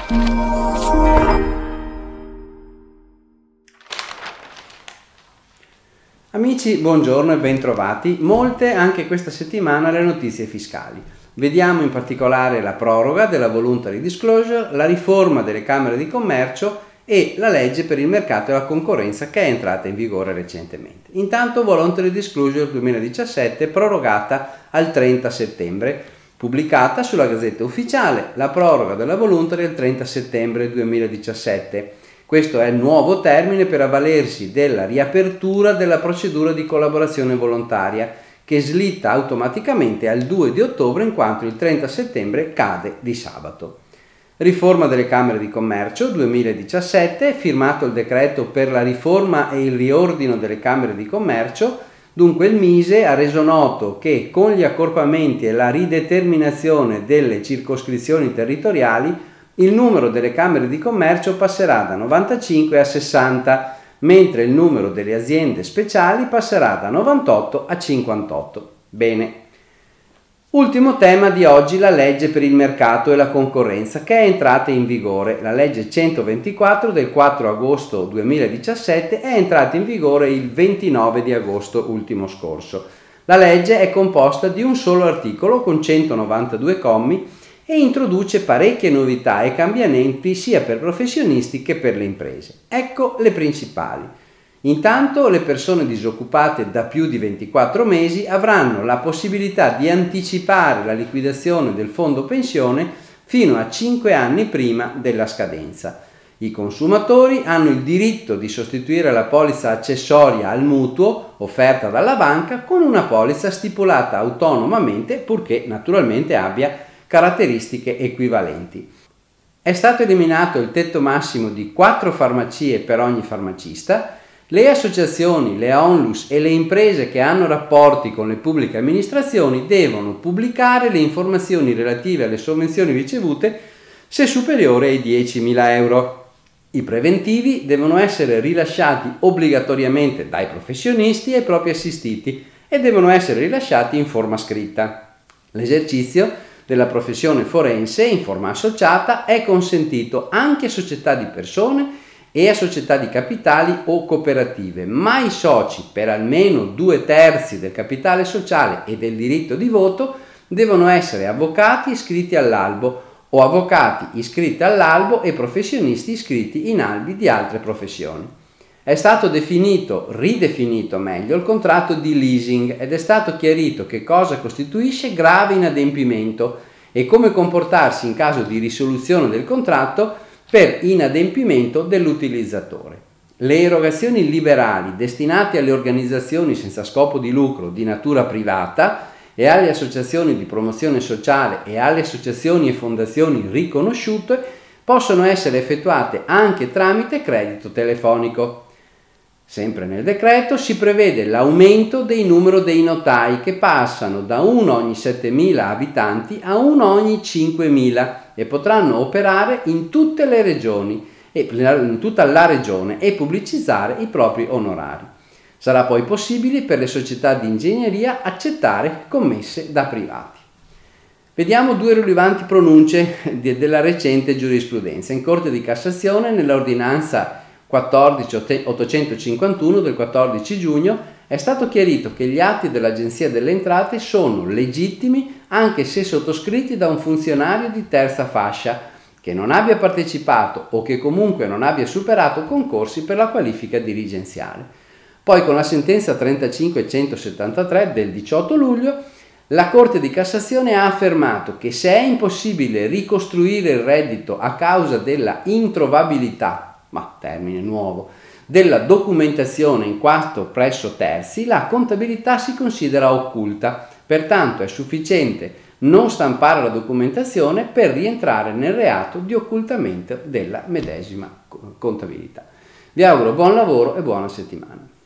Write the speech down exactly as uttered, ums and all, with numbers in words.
Amici, buongiorno e bentrovati. Molte anche questa settimana le notizie fiscali. Vediamo in particolare la proroga della voluntary disclosure, la riforma delle Camere di Commercio e la legge per il mercato e la concorrenza che è entrata in vigore recentemente. Intanto voluntary disclosure duemiladiciassette prorogata al trenta settembre, pubblicata sulla Gazzetta Ufficiale, la proroga della voluntary al trenta settembre duemiladiciassette. Questo è il nuovo termine per avvalersi della riapertura della procedura di collaborazione volontaria, che slitta automaticamente al due di ottobre in quanto il trenta settembre cade di sabato. Riforma delle Camere di Commercio duemiladiciassette, firmato il decreto per la riforma e il riordino delle Camere di Commercio. Dunque il Mise ha reso noto che con gli accorpamenti e la rideterminazione delle circoscrizioni territoriali il numero delle Camere di Commercio passerà da novantacinque a sessanta, mentre il numero delle aziende speciali passerà da novantotto a cinquantotto. Bene. Ultimo tema di oggi, la legge per il mercato e la concorrenza, che è entrata in vigore. La legge centoventiquattro del quattro agosto duemiladiciassette è entrata in vigore il ventinove di agosto ultimo scorso. La legge è composta di un solo articolo con centonovantadue commi e introduce parecchie novità e cambiamenti sia per professionisti che per le imprese. Ecco le principali. Intanto le persone disoccupate da più di ventiquattro mesi avranno la possibilità di anticipare la liquidazione del fondo pensione fino a cinque anni prima della scadenza. I consumatori hanno il diritto di sostituire la polizza accessoria al mutuo offerta dalla banca con una polizza stipulata autonomamente, purché naturalmente abbia caratteristiche equivalenti. È stato eliminato il tetto massimo di quattro farmacie per ogni farmacista. Le associazioni, le ONLUS e le imprese che hanno rapporti con le pubbliche amministrazioni devono pubblicare le informazioni relative alle sovvenzioni ricevute se superiore ai diecimila euro. I preventivi devono essere rilasciati obbligatoriamente dai professionisti ai propri assistiti e devono essere rilasciati in forma scritta. L'esercizio della professione forense in forma associata è consentito anche a società di persone e a società di capitali o cooperative, ma i soci per almeno due terzi del capitale sociale e del diritto di voto devono essere avvocati iscritti all'albo o avvocati iscritti all'albo e professionisti iscritti in albi di altre professioni. È stato definito, ridefinito meglio, il contratto di leasing ed è stato chiarito che cosa costituisce grave inadempimento e come comportarsi in caso di risoluzione del contratto per inadempimento dell'utilizzatore. Le erogazioni liberali destinate alle organizzazioni senza scopo di lucro di natura privata e alle associazioni di promozione sociale e alle associazioni e fondazioni riconosciute possono essere effettuate anche tramite credito telefonico. Sempre nel decreto si prevede l'aumento del numero dei notai che passano da uno ogni settemila abitanti a uno ogni cinquemila e potranno operare in tutte le regioni e in tutta la regione e pubblicizzare i propri onorari. Sarà poi possibile per le società di ingegneria accettare commesse da privati. Vediamo due rilevanti pronunce della recente giurisprudenza. In Corte di Cassazione, nell'ordinanza quattordici ottocentocinquantuno del quattordici giugno, è stato chiarito che gli atti dell'Agenzia delle Entrate sono legittimi anche se sottoscritti da un funzionario di terza fascia che non abbia partecipato o che comunque non abbia superato concorsi per la qualifica dirigenziale. Poi con la sentenza trentacinque centosettantatré del diciotto luglio la Corte di Cassazione ha affermato che se è impossibile ricostruire il reddito a causa della introvabilità, ma termine nuovo, della documentazione in quanto presso terzi, la contabilità si considera occulta, pertanto è sufficiente non stampare la documentazione per rientrare nel reato di occultamento della medesima contabilità. Vi auguro buon lavoro e buona settimana.